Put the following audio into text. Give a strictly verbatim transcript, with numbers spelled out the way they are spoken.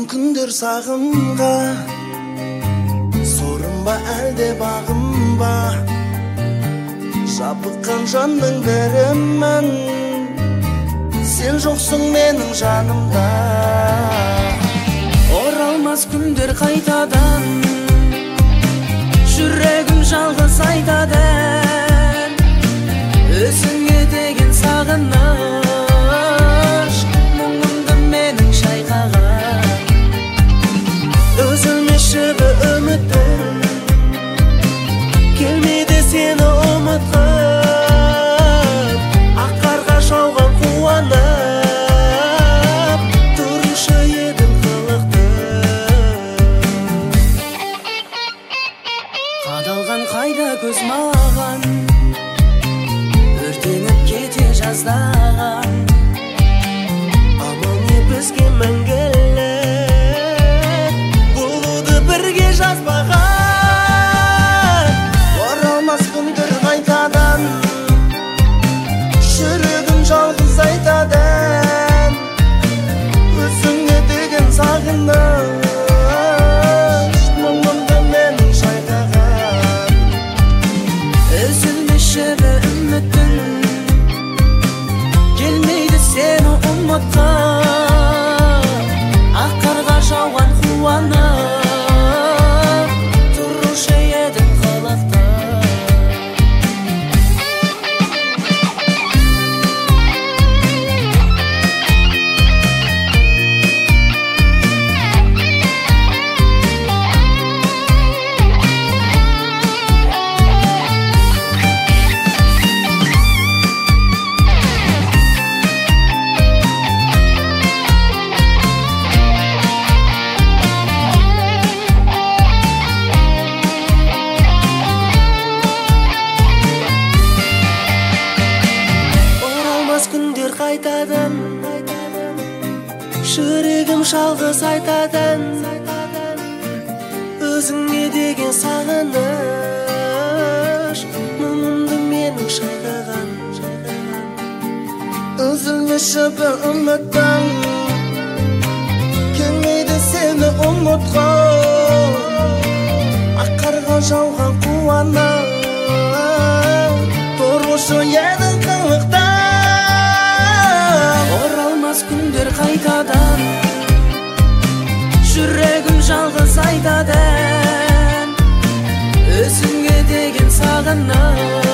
күндер сағымға, сорым ба әлде бағым ба, жабыққан жанның бірімін, сен жоқсың менің жанымда. Оралмас күндер қайтадан, жүрегім жалғыз айтады, өзіңе деген сағыныш, мұңымды менің шайқаған. Үзілмеші бір үмітім, келмейді сені ұмытқым, ақ қарға жауған қуанып, тұрушы едім қылықты. Қадалған қайда көз маған, өртеніп кете жаздаған, амал не бізге мәңгілік, болуды бірге жазбаған. Оралмас күндер қайтадан, жүрегім жалғыз айтады, өзіңе деген сағыныш, мұңымды менің шайқаған. Үзілмеші бір үмітім, келмейді сені ұмытқым, ақ қарға жауған қуанып, тұрушы едің қылықты. Күндер қайтадан, жүрегім жалғыз айтадан, өзіңе деген сағыныш, мұңымды менің шайқаған. Үзілмеші бір үмітім, келмейді сені ұмытқым, ақ қарға жауған қуанып, тұрушы едің қылықты. Оралмас күндер қайтадан, жүрегім жалғыз айтады, өзіңе деген сағыныш.